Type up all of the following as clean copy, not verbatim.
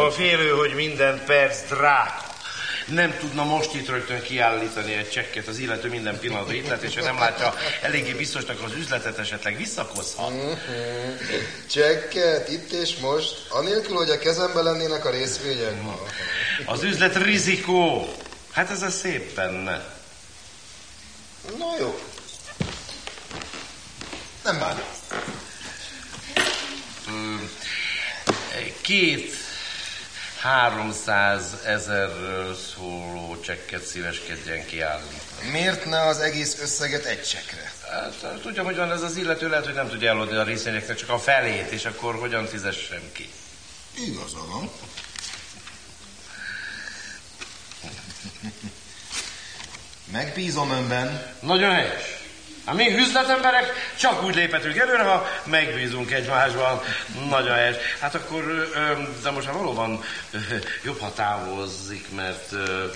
Attól félő, hogy minden perc drága. Nem tudna most itt rögtön kiállítani egy csekket, az illető minden pillanatban itt lett, és ha nem látja eléggé biztosnak az üzletet, esetleg visszakozhat. Csekket, itt és most, anélkül, hogy a kezemben lennének a részvények. Az üzlet rizikó. Hát ez a szép benne. Na jó. Nem bánom. 200-300 ezerről szóló csekket szíveskedjen kiállni. Miért ne az egész összeget egy csekkre? Hát, tudjam, hogy van ez az illető, lehet, hogy nem tudja eladni a részvényeknek csak a felét, és akkor hogyan fizessem ki? Igaza van. Megbízom önben. Nagyon helyes. Hát mi üzletemberek csak úgy léphetünk előre, ha megbízunk egymásban. Nagyon helyes. Hát akkor, de most már valóban jobb, ha távozzik, mert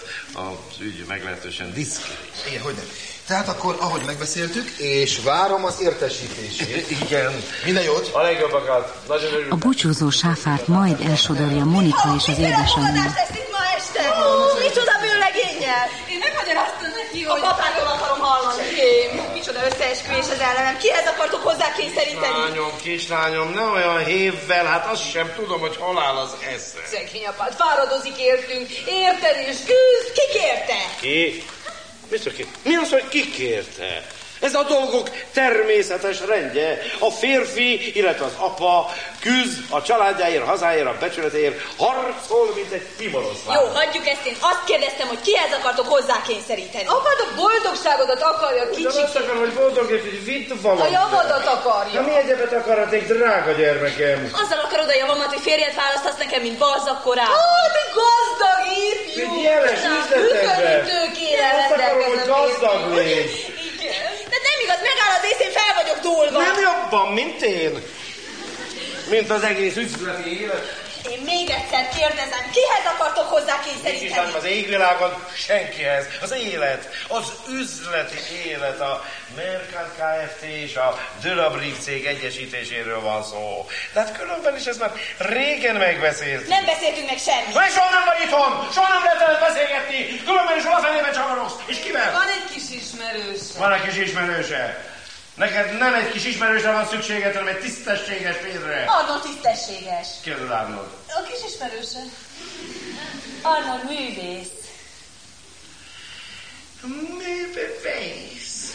az ügy meglehetősen diszkrét. Igen, hogy nem. Tehát akkor, ahogy megbeszéltük, és várom az értesítését. Igen. Minden jót. A legjobbakat. Nagyon örülök. A búcsúzó sáfárt majd elsodorja Monika és az édesanyja. Lesz itt ma este. Micsoda bőlegénnyel. Én megmagyaráztam neki, hogy... A papától akarom hallani. Micsoda összeesküvés az ellenem. Kihez akartok hozzá kényszeríteni? Kislányom, ne olyan hévvel, hát azt sem tudom, hogy hol áll az esze. Szegény apád, fáradozik értünk. Érted és küzd. Ki kérte? Ki? Mi az, hogy ki kérte? Ez a dolgok természetes rendje. A férfi, illetve az apa küzd a családjáért, hazáért, a becsületéért, harcol, mint egy timoroszlán. Jó, hagyjuk ezt, én azt kérdeztem, hogy kihez akartok hozzá kényszeríteni. Apád a boldogságodat akarja, kicsi. Azt akar, hogy boldog és hogy vitt valamit. A javadat akarja. Na mi egyebet akaraték, drága gyermekem? Azzal akarod a javamat, hogy férjet választasz nekem, mint balzak korában. Te gazdag ifjú! Egy jeles üzletember. Tőkére Azt akarom, hogy gazdag légy. De nem igaz, megáll az ész, én fel vagyok dúlva. Nem jobban, mint én. Mint az egész üzleti élet. Én még egyszer kérdezem, kihez akartok hozzá kényszeríteni? Az égvilágon senkihez. Az élet, az üzleti élet, a Mercant Kft. És a De La Brique cég egyesítéséről van szó. De hát különben is ezt már régen megbeszéltük. Nem beszéltünk meg semmit. Vagy soha nem vagy itthon, soha nem lehet veled beszélgetni, különben is valafelébe csavarodsz. És kivel? Van egy kis ismerőse. Van egy kis ismerőse. Neked nem egy kis ismerősre van szükséged, hanem egy tisztességes pénzre. Arnold tisztességes. Ki az Arnold? A kis ismerőse. Arnold művész. Művész?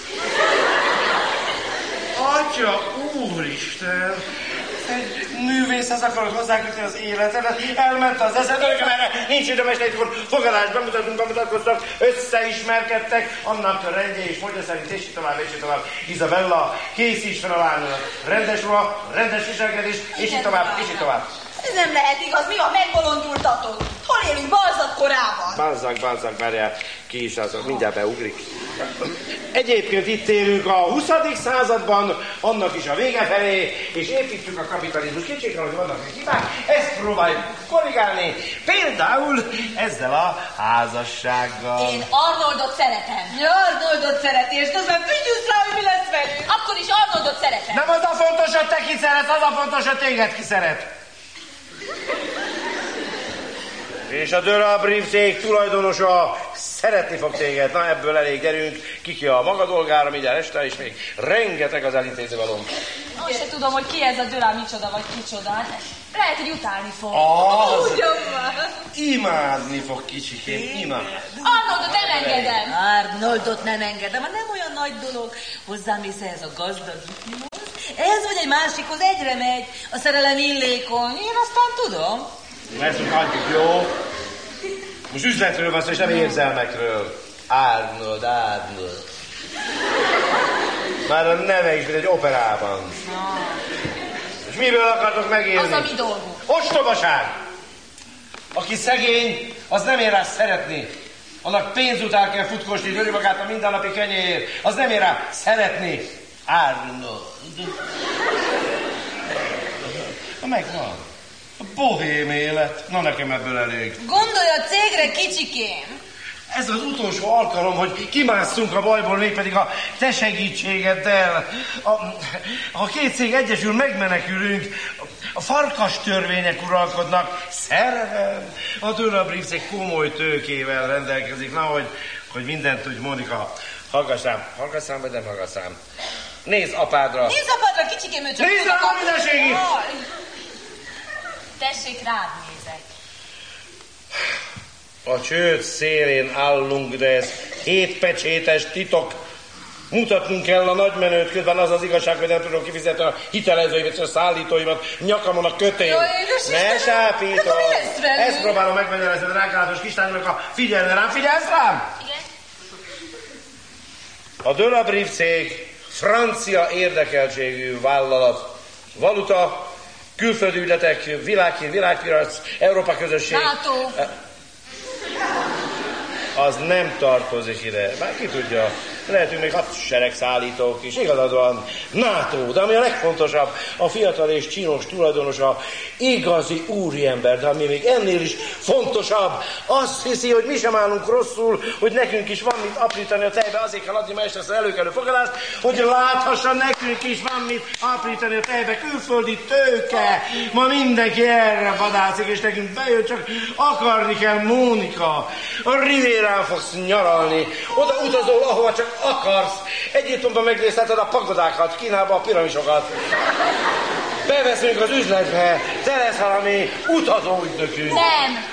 Atya, úristen! Egy művészhez akarod hozzákötni az életedet, elment az eszed, nekem erre nincs időm, és akkor fogadás, bemutatkoztak, összeismerkedtek, annak rendje és módja szerint, és így tovább. Izabella, készíts fel a lányodat, rendes ruha, rendes viselkedés, és így tovább. Ez nem lehet igaz, mi a megbolondultatod? Hol élünk Balzac korában? Balzac, várjál, ki is az, mindjárt beugrik. Egyébként itt élünk a 20. században, annak is a vége felé, és építjük a kapitalizmus kicsikre, hogy vannak egy hibák, ezt próbáljuk korrigálni, például ezzel a házassággal. Én Arnoldot szeretem. Arnoldot szereti, és közben figyelsz rá, hogy mi lesz velünk. Akkor is Arnoldot szeretem. Nem az a fontos, hogy te ki szeret, az a fontos, hogy téged ki szeret. És a De La Brique cég tulajdonosa szeretni fog téged. Na, ebből elég, gyerünk, ki a maga dolgára, mindjárt este, és még rengeteg az elintéző valóm. Azt se tudom, hogy ki ez a De La micsoda vagy kicsoda. Lehet, hogy utálni fog. Imádni fog, kicsikém, imádni. Arnoldot nem engedem. Arnoldot nem engedem, hát nem olyan nagy dolog. Hozzámész ehhez a gazdag ifjúhoz. Ez vagy egy másikhoz egyre megy. A szerelem illékony. Én aztán tudom. Ezt adjuk, jó? Most üzletről van szó, és nem érzelmekről. Arnold. Már a neve is, mint egy operában. És miből akartok megélni? Az a mi dolgunk. Ostobaság! Aki szegény, az nem ér rá szeretni. Annak pénz után kell futkosni, döri magát a mindennapi kenyéért. Az nem ér rá szeretni. Arnold. Megvan. A bohém élet. Na, nekem ebből elég. Gondolj a cégre, kicsikém. Ez az utolsó alkalom, hogy kimásszunk a bajból, mégpedig a te segítségeddel. Ha két cég egyesül, megmenekülünk. A farkas törvények uralkodnak, szerelem. A Dölabrivc egy komoly tőkével rendelkezik. Na, hogy mindent tudj, Mónika. Hallgass rám, vagy nem hallgass rám. Nézd apádra. Nézd apádra, kicsikém, ő csak... Nézd rám, mindenségig! Tessék, rád nézek. A csőd szélén állunk, de ez 7 pecsétes titok. Mutatnunk kell a nagymenőt, közben az az igazság, hogy nem tudom kifizetni a hitelezőimet és a szállítóimat, nyakamon a kötél. Ne sápítom! Ezt próbálom megmagyarázni a drágálatos kislánynak, a figyelne rám, figyelsz rám? Igen. A Dölabriv cég francia érdekeltségű vállalat, valuta, külföldi ügyletek, világpiac, Európa közösség. NATO. Az nem tartozik ide. Bár ki tudja, lehetünk még hadseregszállítók is. Igazad van, NATO, de ami a legfontosabb, a fiatal és csinos tulajdonosa igazi úriember, de ami még ennél is fontosabb, azt hiszi, hogy mi sem állunk rosszul, hogy nekünk is van mit aprítani a tejbe, azért kell adni ma este ezt az előkelő fogadást, hogy láthassa, nekünk is van mit aprítani a tejbe, külföldi tőke. Ma mindenki erre vadászik, és nekünk bejön, csak akarni kell, Mónika. A Rivérán fogsz nyaralni, oda utazol, ahova csak akarsz. Egyiptomban megnézheted a pagodákat, Kínába a piramisokat. Beveszünk az üzletbe, te leszel a mi utazóügynökünk. Nem.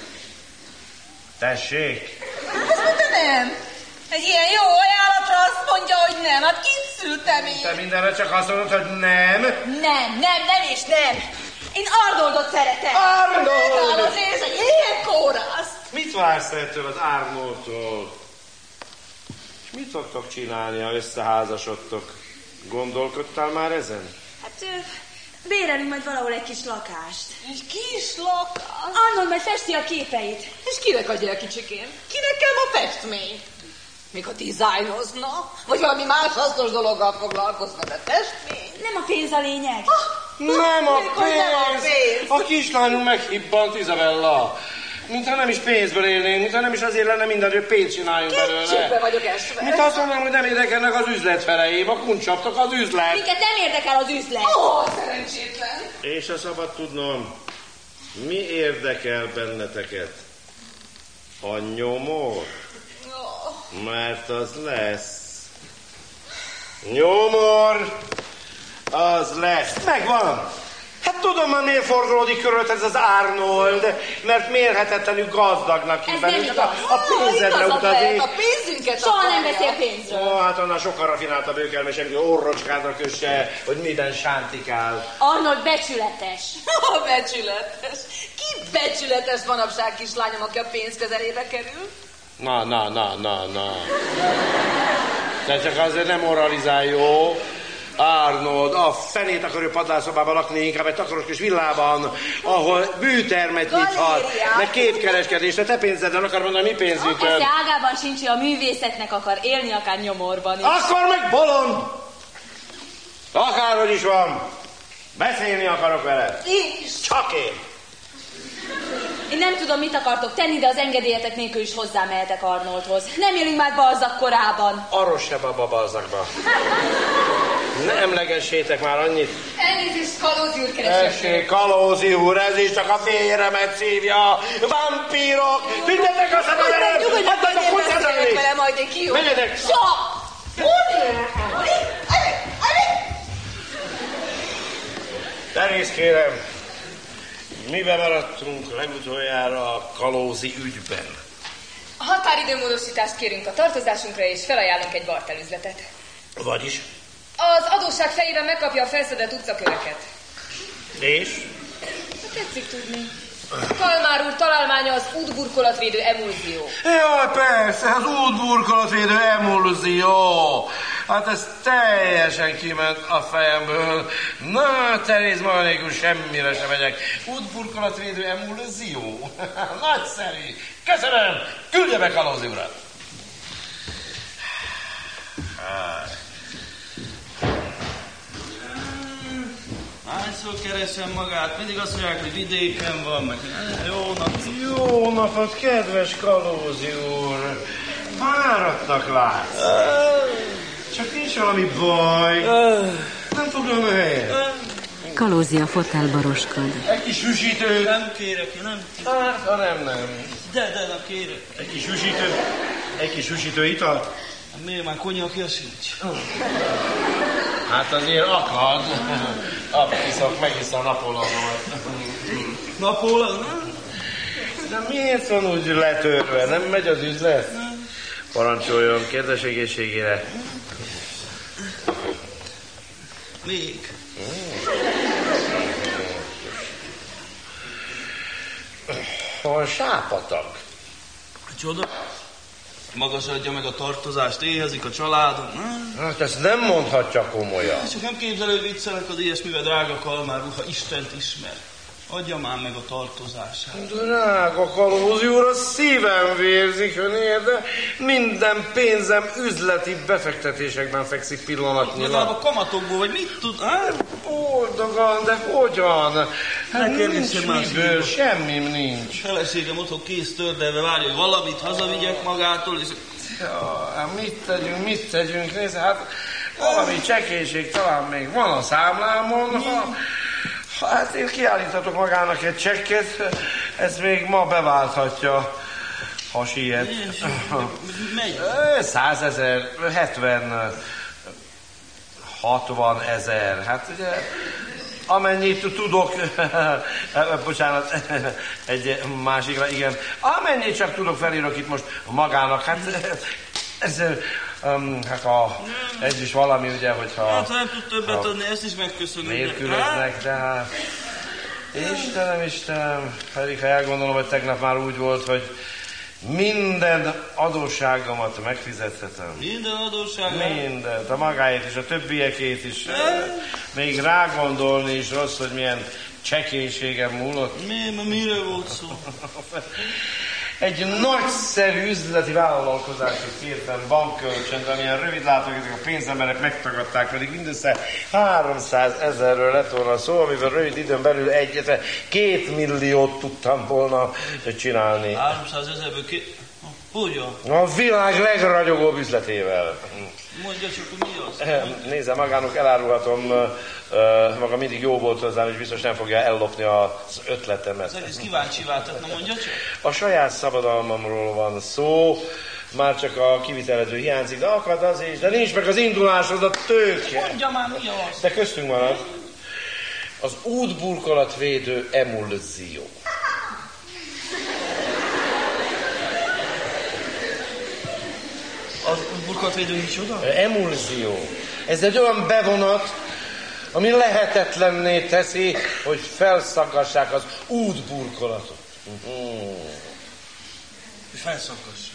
Tessék. Azt mondta nem. Egy ilyen jó ajánlatra azt mondja, hogy nem. Hát kit szültem én? Te mindenre csak azt mondod, hogy nem. Nem és nem. Én Arnoldot szeretem. Arnold! Az ész, egy ilyen kórasz. Mit vársz ettől az Arnoldtól? És mit fogtok csinálni, ha összeházasodtok? Gondolkodtál már ezen? Hát bérelünk majd valahol egy kis lakást. Egy kis lakás? Arnold majd festi a képeit. És kinek adja a kicsikém? Kinek kell ma festmény? Még a dizájnozna? Vagy valami más hasznos dologgal foglalkozna, de festmény? Nem a pénz a lényeg. Nem a pénz! pénz! A kislányunk meghibbant, Izabella. Mintha nem is pénzből élnénk, mintha nem is azért lenne minden, hogy pénzt csináljunk belőle. Kétségbe vagyok esve. Mint azt mondom, hogy nem érdekelnek az üzletfeleim, a kuncsaptok az üzlet. Minket nem érdekel az üzlet. Szerencsétlen. És a szabad tudnom, mi érdekel benneteket? A nyomor? Mert az lesz. Nyomor, az lesz. Megvan. Hát tudom már miért fordulódik körülött ez az Arnold, mert mérhetetlenül gazdagnak hív bennünket. A pénzedre utazik. A pénzünket Soha akarja. nem beszél pénzről. Ó, hát annál sokkal rafináltabb őkelme semmi orrocskádra kösse, hogy minden sántikál. Arnold becsületes. Becsületes. Ki becsületes manapság, kislányom, aki a pénz közelébe kerül? Na. Te csak azért nem moralizálj, jó? Arnold, a fenét akarja padlásszobában lakni, inkább egy takaros kis villában, ahol bűtermet nyithat, meg képkereskedésre, te pénzeden akar mondani, mi pénzünkön. Esze ágában sincs, hogy a művészetnek akar élni, akár nyomorban is. Akkor meg bolond! Akárhogy is van, beszélni akarok vele. Én is. Csak én. Én nem tudom, mit akartok tenni, de az engedélyetek nélkül is hozzámehetek Arnoldhoz. Nem élünk már Balzac korában. Arról se a Balzacba. Ne emlegessétek már annyit. Elnézést, Kalózi úr, keresem. Tessék, Kalózi úr, ez is csak a félremet szívja. Vampírok, tüntetek a szabadon! Nyugodjanak, hogy én beszélek vele, majd én kijön. Menjetek! Terész, kérem, miben maradtunk legutoljára a Kalózi ügyben? A határidőmódosítást kérünk a tartozásunkra, és felajánlunk egy bartelüzletet. Vagyis? Az adósság fejében megkapja a felszedett utcaköveket. És? Tetszik tudni. Kalmár úr találmánya az útburkolatvédő emulzió. Jaj, persze, az útburkolatvédő emulzió. Hát ez teljesen kiment a fejemből. Na, Teréz, ma nélkül semmire sem megyek. Útburkolatvédő emulzió. Nagyszerű. Köszönöm. Küldje be Kalózi urat. Hányszor keresem magát? Mindig azt mondják, hogy vidéken van, meg jó napot. Jó napot, kedves Kalózi úr. Fáradtnak látsz. Csak nincs valami baj. Nem foglalom a helyet. Kalózia fotelba roskad. Egy kis hűsítő. Nem kérek, én nem. Hát, ha nem. De nem kérek. Egy kis hűsítő. Egy kis hűsítő ital. Miért már konyakja sincs? Hát azért akad. Megissza a Napóleonomat. Napóleon? De miért van úgy letörve? Nem megy az üzlet? Parancsoljon, kedves egészségére. Még. Van sápatag. Csoda. Magas adja meg a tartozást, éhezik a családom. Hát ezt nem mondhatja komolyan. Csak nem képzelő viccelek az ilyesmivel, drága Kalmár úr, ha Istent ismer. Adja már meg a tartozását. Drága Kalózi úr, a szívem vérzik önért, de minden pénzem üzleti befektetésekben fekszik pillanatnyilag. Legalább a kamatokból, vagy mit tud? Boldogan, de hogyan? Hát nincs miből, semmim nincs. Feleségem otthon kész tördelve várja, hogy valamit hazavigyek magától, és... Ja, hát mit tegyünk, nézd, hát valami csekélység talán még van a számlámon. Hát én kiállíthatok magának egy csekket, ezt még ma beválthatja, ha siet. Megy? 100 000, 70, 60 000, hát ugye amennyit tudok, bocsánat, egy másikra, igen, amennyit csak tudok felírok itt most magának, hát ez... ez is valami, ugye, hogyha... Hát ha nem tud többet adni, ezt is megköszönöm. Nélkülöznek, de hát... Istenem, pedig ha elgondolom, hogy tegnap már úgy volt, hogy minden adósságomat megfizethetem. Minden adósságomat? Mindent, a magáét és a többiekét is. Még rágondolni is rossz, hogy milyen csekélységem múlott. Mire volt szó? Egy nagyszerű üzleti vállalkozásot kértem bankkölcsönt, amilyen rövidlátók, ezek a pénzemberek megtagadták, pedig mindössze 300 000-ről lett volna szó, amivel rövid időn belül 2 milliót tudtam volna csinálni. 300 000-ből hogyan? A világ legragyogóbb üzletével. Mondja csak, hogy mi az? Nézze, magának elárulhatom, maga mindig jó volt hozzám, és biztos nem fogja ellopni az ötletemet. Az egész kíváncsi váltat, nem mondja csak? A saját szabadalmamról van szó, már csak a kivitelező hiányzik, de akad az is, de nincs meg az indulásod, a tőke. Mondja már, mi az? De köztünk marad. Az útburkolatvédő emulzió. Az útburkolatvédő micsoda? Emulzió. Ez egy olyan bevonat, ami lehetetlenné teszi, hogy felszaggassák az útburkolatot. Felszaggassák?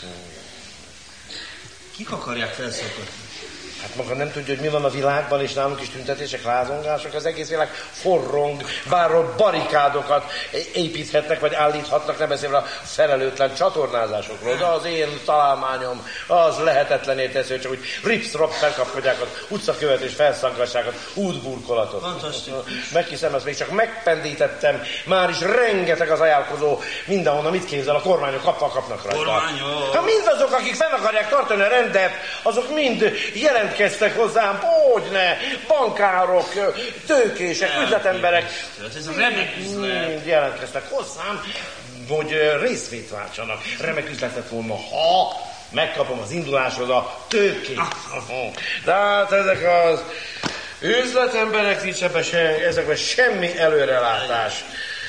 Kik akarják felszaggatni? Hát maga nem tudja, hogy mi van a világban, és nálunk is tüntetések, lázongások, az egész világ forrong, bárhol barikádokat építhetnek, vagy állíthatnak, nem beszélve a felelőtlen csatornázásokról, de az én találmányom az lehetetlené teszi, hogy csak úgy rips-rop felkapkodják az utcakövet és felszaggassák az útburkolatot. Fantasztikus. Meghiszem, ezt még csak megpendítettem, már is rengeteg az ajánlkozó, mindenhonnan mit képzel, a kormányok kapnak rajta. Kormányok? Hát mindazok, akik fenn akarják tartani a rendet, azok mind jelentkeztek hozzám, hogyne, bankárok, tőkések, üzletemberek. Ez a remek üzlet. Mind jelentkeztek hozzám, hogy részvét váltsanak. Remek üzlet lett volna, ha megkapom az induláshoz a tőkét. De hát ezek az üzletemberek nincs ezekben semmi előrelátás.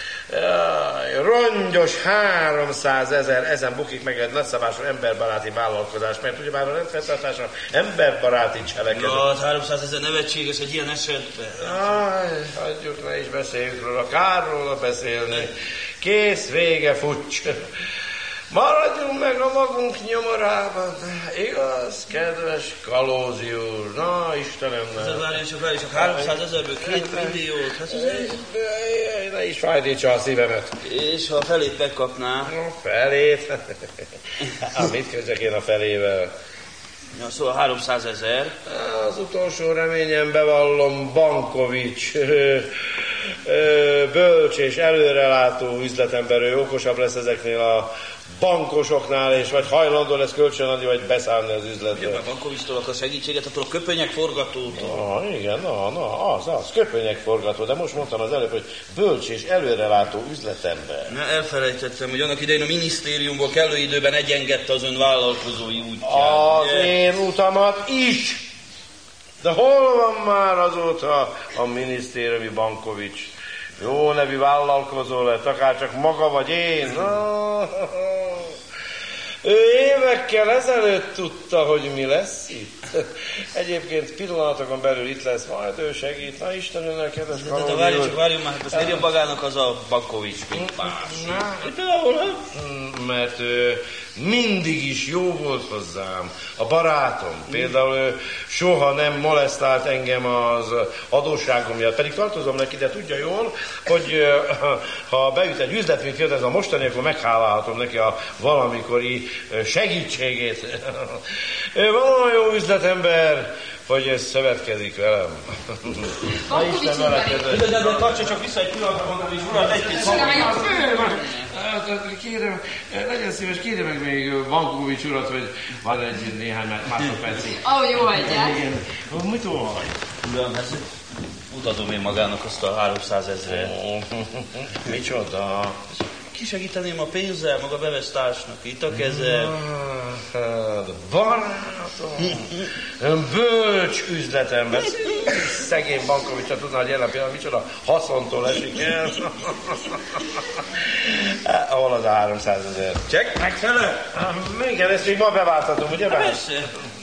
Rongyos 300 000, ezen bukik meg egy nagyszabású emberbaráti vállalkozás, mert ugyebár a rendfenntartása emberbaráti cselekedet. Ja, 300 000 nevetséges egy ilyen esetben. Hagyjuk, ne is beszéljük róla, kár róla beszélni. Kész, vége, fucs. Maradjunk meg a magunk nyomorában. Igaz, kedves Kalózi úr? Na, Istenemnek. Várj csak 300 000-ből 2 milliót. Hát ne is fájdítsa a szívemet. És ha a felét megkapná? A felét? Mit kezdjek én a felével? Ja, szóval 300 000. Az utolsó reményem, bevallom, Bankovics. bölcs és előrelátó üzletember, ő okosabb lesz ezeknél a bankosoknál, és vagy hajlandó lesz kölcsönadni, vagy beszállni az üzletbe. Ugye, a bankovistól akar segítséget, attól a köpönyegforgatótól. Igen, az, köpönyegforgató, de most mondtam az előbb, hogy bölcs és előrelátó üzletember. Na, elfelejtettem, hogy annak idején a minisztériumból kellő időben egyengedte az ön vállalkozói útját. Az én utamat is! De hol van már azóta a minisztériumi Bankovics? Jó nevű vállalkozó lett, akár csak maga vagy én. Ő évekkel ezelőtt tudta, hogy mi lesz itt. Egyébként pillanatokon belül itt lesz, majd ő segít. Na Isten önnek, kedves Karolyi. De várjunk már, hát azt írja magának az a Bankovics, mint más. Mert ő mindig is jó volt hozzám, a barátom. Például ő soha nem molesztált engem az adósságom miatt. Pedig tartozom neki, de tudja jól, hogy ha beüt egy üzletünk, ez a mostani, akkor meghálálhatom neki a valamikori segítségét. Ő valami jó üzletember, hogy ez szövetkezik velem. Na Isten vele, kedves. De tartsa csak vissza egy pillanatra, mondom, és urat, egy-két Kérem, legyen szíves, kérje meg még Bankovics urat, hogy van egy néhány másodpercig. Jó hagyját. Igen. Mit olvaj? Uram, hát mutatom én magának azt a 300 000. Micsoda? Kisegíteném a pénzzel, maga bevesz társnak, itt a kezem. Barátom, bölcs üzletember. Szegény Bankovics, tudná, hogy jelen pillanat micsoda haszontól esik el. Ahol az a 300 000? Csekk, megfelel? Igen, ezt még ma beváltatom, ugye? Persze.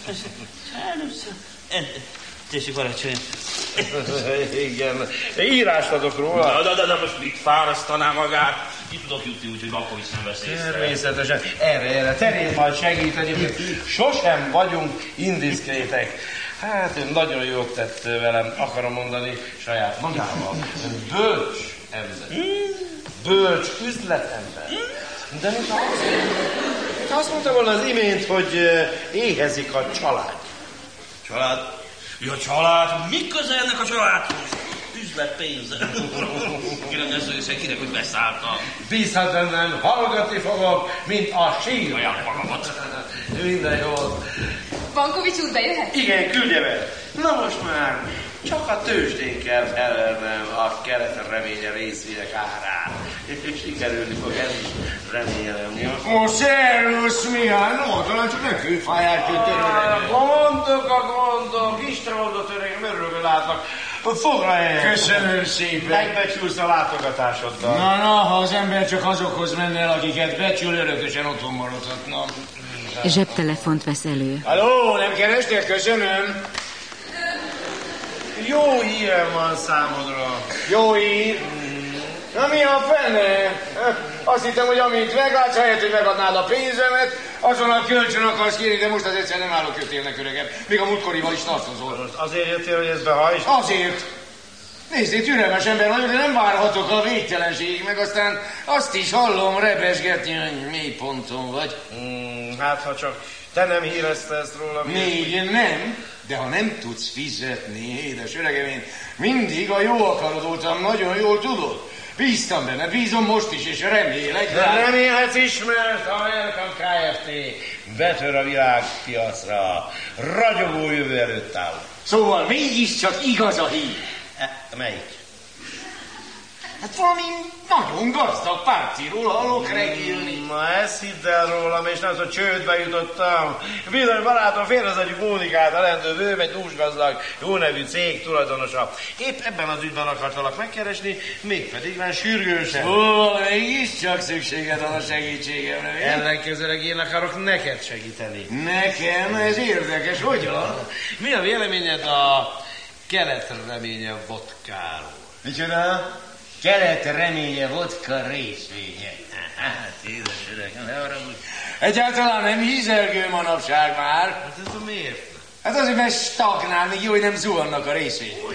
Tessék, parancsoljon. Igen, írást adok róla. De most mit fárasztaná magát? Ki tudok jutni úgy, hogy Bankovics nem vesz észre. Természetesen. Erre, terén majd segít egyébként. Sosem vagyunk indiszkrétek. Hát ő nagyon jót tett velem, akarom mondani, saját magával. Bölcs ember. Bölcs üzletember. De mint azt mondta volna az imént, hogy éhezik a család. Család? Ja, család? Mi köze ennek a családhoz? Üzletpénz. Kérdezzük össze kinek, hogy beszálltam. Bízhat bennem, hallgatni fogok, mint a sír. Olyan magamat. Minden jó. Bankovics úr, bejöhet? Igen, küldje be. Na most már csak a tőzsdén kell felelnem a Kelet-Reménye részvények árát. És sikerülni fog ez is, remélem. Szervusz, Mihály, no, talán csak ne kőfáját kötörőre. Gondok, Isten oldott öregem, örülök, látlak. Foglalj el. Köszönöm szépen. Megbecsülsz a látogatásoddal. Na, ha az ember csak azokhoz menne el, akiket becsül, örökösen otthon maradhatna. Zsebtelefont vesz elő. Halló, nem kerestél? Köszönöm. Jó hírem van számodra. Jó hír. Na mi a fene? Azt hittem, hogy amint meglátsz, helyett, hogy megadnád a pénzemet, azon a kölcsön akarsz kérni, de most az egyszer nem állok jöttélnek, öregem. Még a múltkorival is tartozol. Azért jöttél, hogy ezt behajtsd? Azért. Nézd, én türelmes ember vagyok, de nem várhatok a végtelenségig, meg aztán azt is hallom rebesgetni, hogy mély ponton vagy. Hát, ha csak te nem hírezte ezt róla. Még nem, de ha nem tudsz fizetni, édes öregem, én mindig a jó akarod voltam, nagyon jól tudod. Bíztam benne, bízom most is, és remélek. De remélhetsz is, mert a Welcome Kft. Betör a világpiacra. Ragyogó jövő előtt áll. Szóval mégiscsak igaz a hír. Melyik? Hát valami nagyon gazdag pártiról hallok regélni. Na ezt hidd el rólam, és nem tudom, csődbe jutottam. Bizony barátom, félreadjuk Mónikát, a rendőr, ő egy dúsgazdag, jó nevű cég tulajdonosa. Épp ebben az ügyben akartalak megkeresni, mégpedig már sürgősen. Mégiscsak szükséged van a segítségemre. Ellenkezőleg én akarok neked segíteni. Nekem ez érdekes, hogyan? Mi a véleményed a Kelet-Reménye vodkáról? Micsoda? Kelet-Reménye vodka részvénye. Hát, édes öreg, ne haragudj. Egyáltalán nem hízelgő manapság már. Hát ez miért? Hát azért, mert stagnál, még jó, hogy nem zuhannak a részvények. Ugyan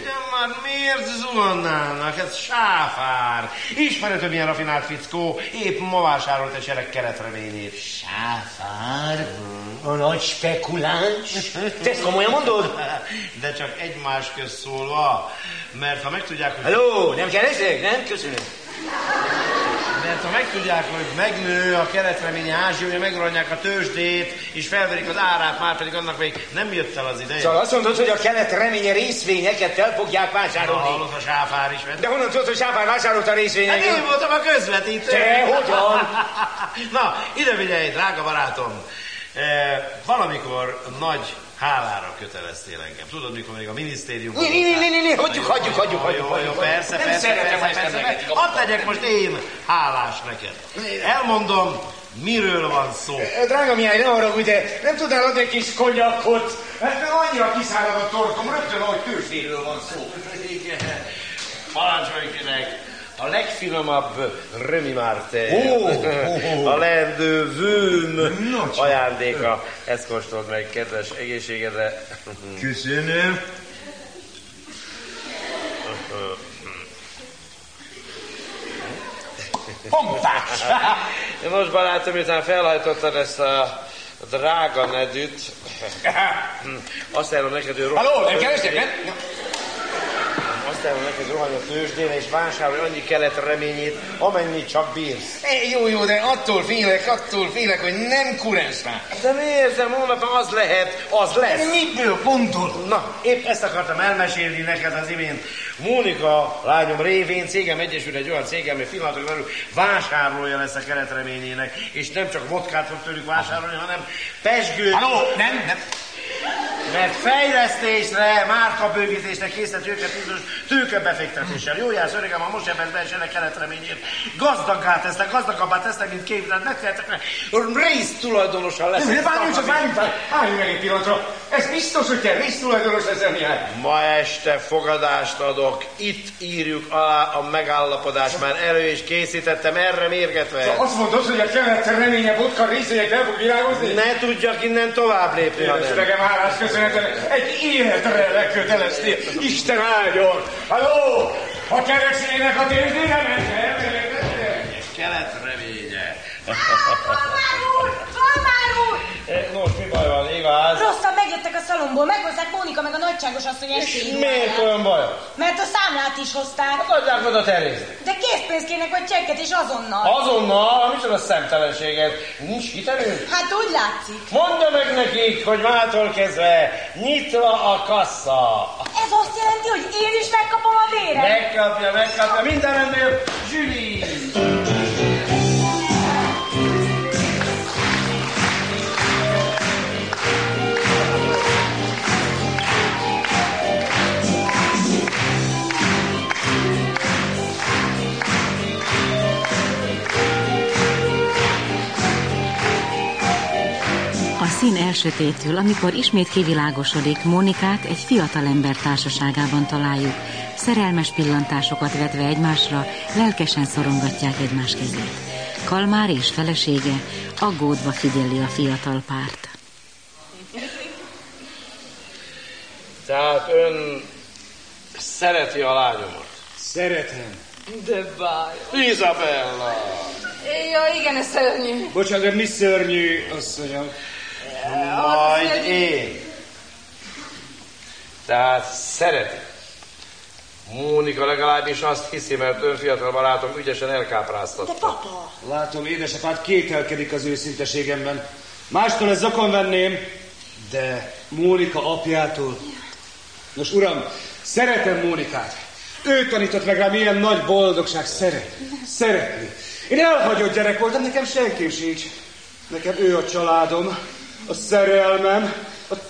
hát miért zuhannának? Ez Sáfár. Ismered, hogy milyen rafinált fickó? Épp ma vásárolt egy sereg keletreményét. Sáfár? A nagy spekuláns? Te ezt komolyan mondod? De csak egymás közt szólva. Mert ha megtudják, hogy... Halló, nem keresek? Nem? Köszönöm. Mert ha megtudják, hogy megnő a keletremény ázsiója, megronják a tőzsdét, és felverik az árát, már pedig annak még nem jött el az ideje. Szóval azt mondod, hogy a keletremény részvényeket fel fogják vásárolni? Hallott, a Sáfár is vett. De honnan tudod, hogy Sáfár vásárolta a részvényeket? Hát én voltam a közvetítő. Te hogyan? Na, ide figyelj, drága barátom. Valamikor nagy hálára köteleztél engem. Tudod, mikor még a minisztérium... Hagyjuk. Persze. Hadd legyek most én hálás neked. Elmondom, miről van szó. Drága Mihály, ne haragudj, de nem tudnál adni egy kis konyakot? Mert annyira kiszárad a torkom, rögtön, ahogy tőzsdéről van szó. Igen. Parancsolj kinek. A legfinomabb Römi Márte, a leendő vőm ajándéka. Ezt kóstold meg, kedves egészségedre. Köszönöm. Pompás! Most barátom, miután felhajtottad ezt a drága nedűt, azt elmondom neked, hogy Halló, nem keresek, nem? Azt elmondom neked, rohanj a tőzsdére, és vásárolj annyi keletreményét, amennyit csak bírsz. Jó, de attól félek, hogy nem kurens rá. De miért? De holnap az lehet, az lesz. Miből gondolod? Na, épp ezt akartam elmesélni neked az imént. Mónika, lányom révén cégem egyesül egy olyan cégem, ami pillanatok belül vásárolja lesz a keletreményének, és nem csak vodkát fog tőlük vásárolni, hanem pesgőt. Halló, nem. Mert fejlesztésre, márkabővítésre készített őket bizonyos tőkebefektetéssel. Jó jársz, öregem, ha most ebben beesel keletreményért. Gazdagabbá tesznek, mint képzelt, megtehetek, résztulajdonosan lesz. Várjunk meg egy pillanatra. Ez biztos, hogy te résztulajdonos leszel, Mihály. Ma este fogadást adok, itt írjuk alá a megállapodást, már elő is készítettem, erre mérgetve. Szóval azt mondod, hogy a keletreménye vodka részvények el fog virágozni? Ne tudjak innen tovább lépni, ha nem. Öregem, hálás köszönetem, egy életre leköteleztél. Isten áldjon! Halló! Ha keresnének a tőzsdére, Keletreménye. Kalmár úr! Nos, mi baj van, igaz? Rosszan megjöttek a szalomból, meghozták Mónika meg a nagyságos asszony esélyt. Miért olyan baj? Mert a számlát is hozták. Adják oda Terézni. De készpénzt kérnek, vagy csekket, és azonnal. Azonnal? Micsoda szemtelenséget? Nincs hitelünk? Hát úgy látszik. Mondja meg nekik, hogy mától kezdve nyitva a kassa. Ez azt jelenti, hogy én is megkapom a bérem. Megkapja, mindenemnél Zsüli. A szín elsötétül, amikor ismét kivilágosodik, Mónikát egy fiatalember társaságában találjuk. Szerelmes pillantásokat vetve egymásra, lelkesen szorongatják egymás kezét. Kalmár és felesége aggódva figyeli a fiatal párt. Tehát ön szereti a lányomat? Szeretem. De báj. Izabella! Ja, igen, ez szörnyű. Bocsánat, de mi szörnyű, asszonyom? Majd én. Tehát szereti. Mónika legalábbis azt hiszi, mert ön fiatal barátom ügyesen elkápráztatta. De papa! Látom, édesapád kételkedik az őszinteségemben. Mástól ezt zokon venném, de Mónika apjától. Nos, uram, szeretem Mónikát. Ő tanított meg rá, milyen nagy boldogság szeretni. Én elhagyott gyerek voltam, nekem senki sincs. Nekem ő a családom, a szerelmem,